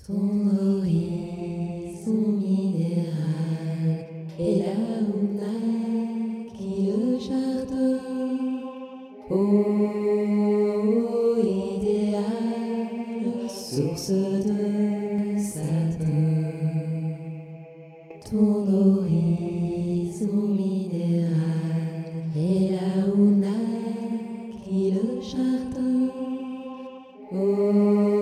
Ton horizon minéral est là où naquit le jardin. Eau idéale, source de satin. Ton horizon minéral est là où naquit le jardin.